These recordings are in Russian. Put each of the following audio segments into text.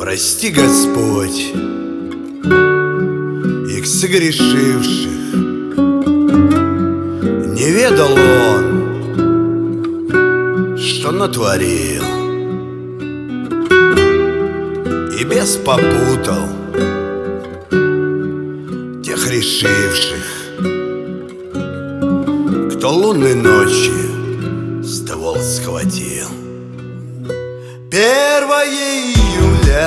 Прости, Господь, их согрешивших. Не ведал он, что натворил, и бес попутал тех решивших, кто лунной ночью ствол схватил. 1 июля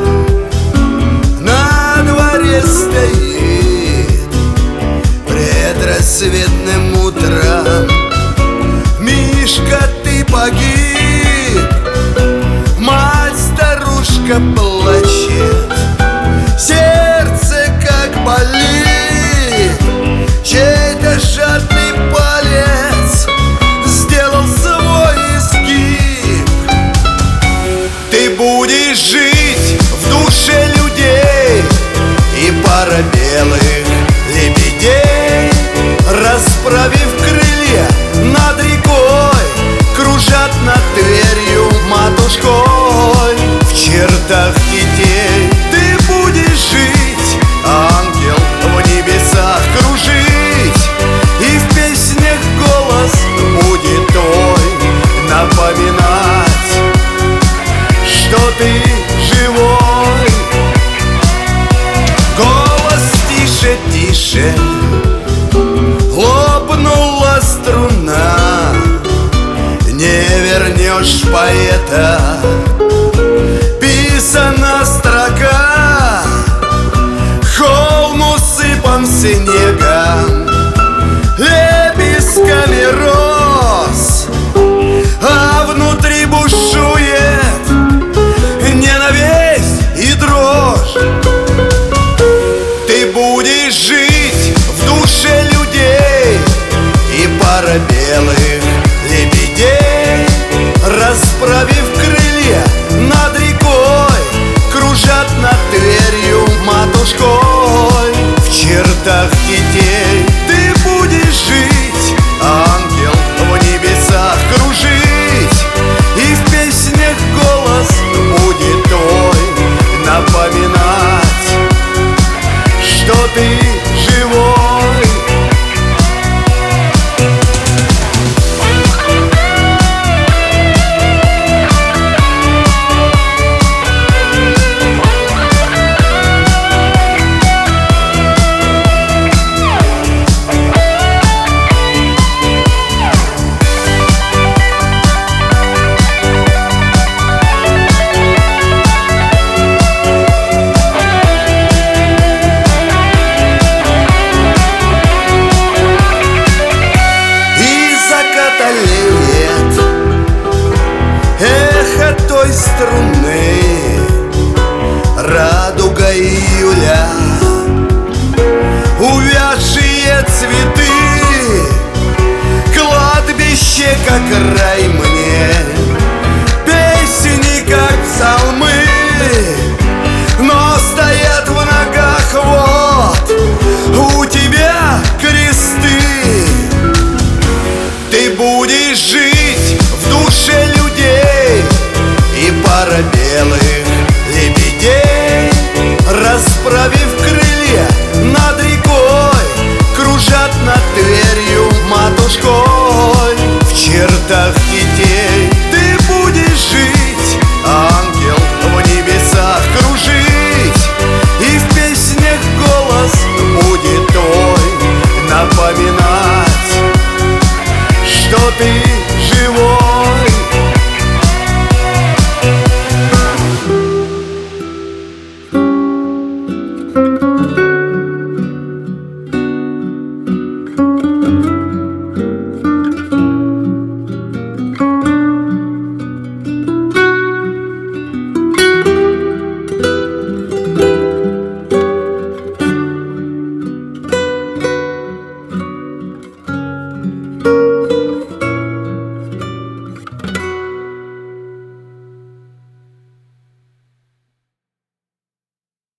на дворе стоит предрассветным утром. Мишка, ты погиб, мать-старушка плачет, сердце как болит, чей-то жадный палец сделал свой изгиб. Ты будешь жить в душе людей, и пара белых лебедей, расправив крылья над рекой, кружат над Тверью матушкой. В чертах детей ты будешь жить, ангел в небесах кружить, и в песнях голос будет твой напоминать, что ты живой. Голос тише, тише, лопнула струна, не вернешь поэта, писана строка, холм усыпан снегом, лепестками роз, а внутри бушует ненависть и дрожь. Ты будешь жить в душе людей, и пара белых лебедей, расправив крылья над рекой, кружат над Тверью матушкой. В чертах детей ты будешь жить, ангел в небесах кружить, и в песнях голос будет твой напоминать, что ты живой. Эхо той струны, радуга июля, увядшие цветы, кладбище, как рай.